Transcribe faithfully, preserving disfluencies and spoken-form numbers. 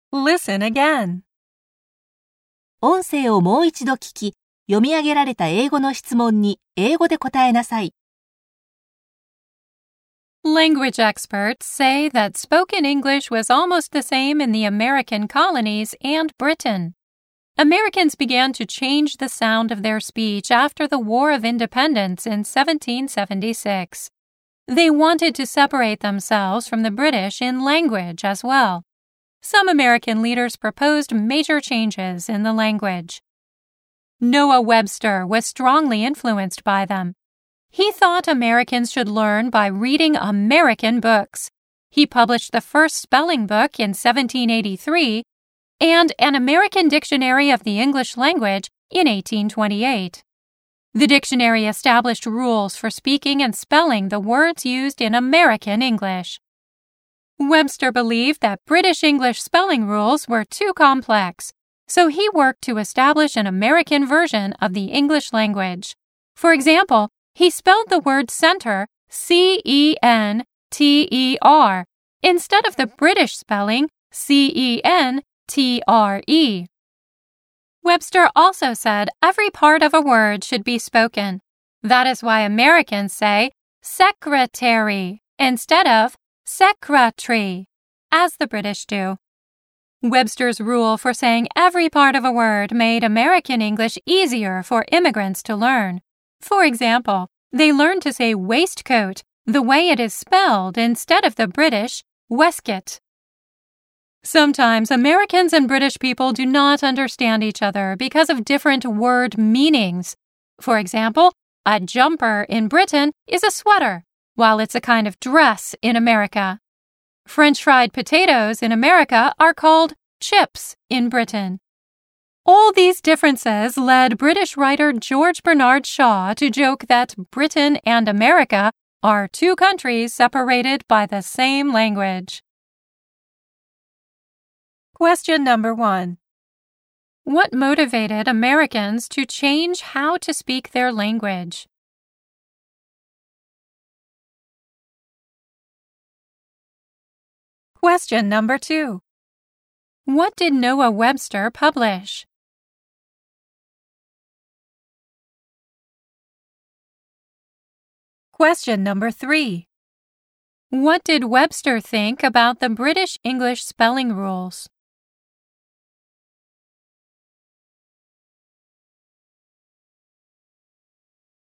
Listen again. 音声をもう一度聞き、読み上げられた英語の質問に英語で答えなさい。 Language experts say that spoken English was almost the same in the American colonies and Britain. Americans began to change the sound of their speech after the War of Independence in seventeen seventy-six. They wanted to separate themselves from the British in language as well. Some American leaders proposed major changes in the language. Noah Webster was strongly influenced by them. He thought Americans should learn by reading American books. He published the first spelling book in seventeen eighty-three and an American Dictionary of the English Language in eighteen twenty-eight. The dictionary established rules for speaking and spelling the words used in American English. Webster believed that British English spelling rules were too complex, so he worked to establish an American version of the English language. For example, he spelled the word center C E N T E R instead of the British spelling C E N T R E. Webster also said every part of a word should be spoken. That is why Americans say secretary instead of secretary, as the British do. Webster's rule for saying every part of a word made American English easier for immigrants to learn. For example, they learned to say waistcoat the way it is spelled instead of the British waistcoat. Sometimes Americans and British people do not understand each other because of different word meanings. For example, a jumper in Britain is a sweater, while it's a kind of dress in America. French fried potatoes in America are called chips in Britain. All these differences led British writer George Bernard Shaw to joke that Britain and America are two countries separated by the same language. Question number one. What motivated Americans to change how to speak their language? Question number two. What did Noah Webster publish? Question number three. What did Webster think about the British English spelling rules?